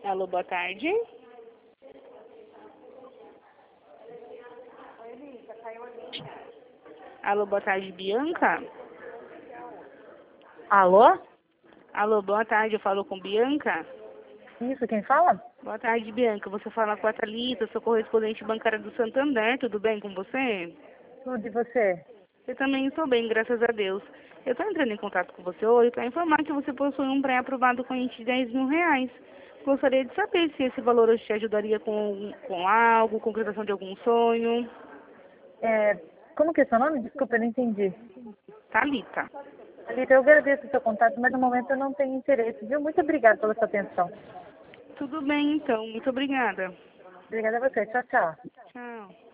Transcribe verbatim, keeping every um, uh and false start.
Alô, boa tarde. Alô, boa tarde, Bianca. Alô? Alô, boa tarde, eu falo com Bianca. Isso, quem fala? Boa tarde, Bianca. Você fala com a Thalita, sou correspondente bancária do Santander. Tudo bem com você? Tudo e você? Eu também estou bem, graças a Deus. Eu estou entrando em contato com você hoje para informar que você possui um pré-aprovado com a gente de dez mil reais. Gostaria de saber se esse valor hoje te ajudaria com, com algo, concretação de algum sonho. É, como que é seu nome? Desculpa, eu não entendi. Thalita. Alita, eu agradeço o seu contato, mas no momento eu não tenho interesse, viu? Muito obrigada pela sua atenção. Tudo bem, então. Muito obrigada. Obrigada a você. Tchau, tchau. Tchau.